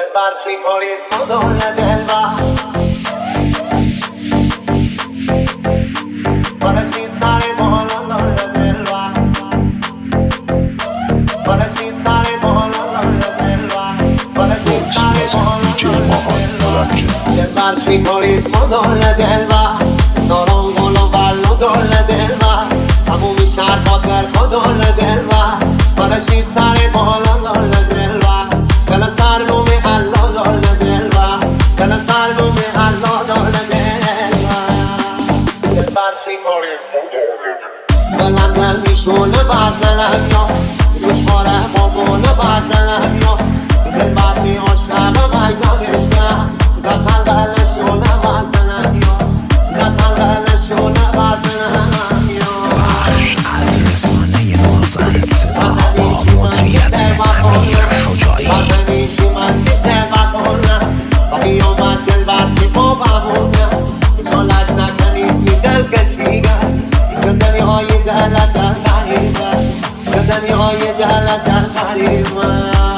farsi fuori todo la selva. Para stare volando la selva. Para stare volando la selva. Para stare volando la selva. Per farsi fuori todo la selva. Sono volo ballo la selva. Samu mishat hotel todo la selva. Para stare volando la selva. Kala sarlo me hallo la selva. Kala sarlo me hallo la selva. Per farsi fuori Balangan mishona basalamyo Mishmora momona basalamyo Del bati oshaba bayda mishka Gasal gala shona basalamyo Gasal gala shona basalamyo بخش از رسانه مازن صدا با مدیریت امیر شجاعی Batanishi manti se batona Bagi omad del batsi po babona Cholaj nakani midal kashiga Zandani hoye dala dar gariba Zandani hoye dala dar gariba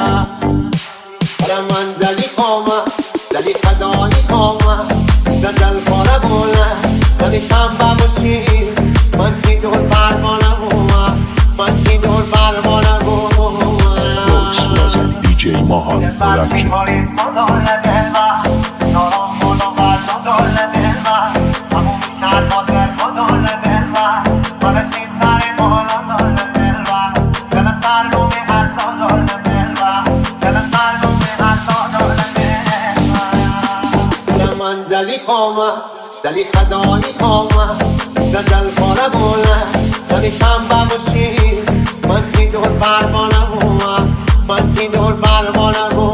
Raman dali khoma Dali khadani khoma Zandal khora bola Dali shamba mushir Mansi dur parmona hua Mansi dur parmona hua DJ Mahan Production. دلی خوما دلی خدایی خوما زدل خورا بولا دلی شنبه باشی من سی دور پروانه هوا من سی دور پروانه هوا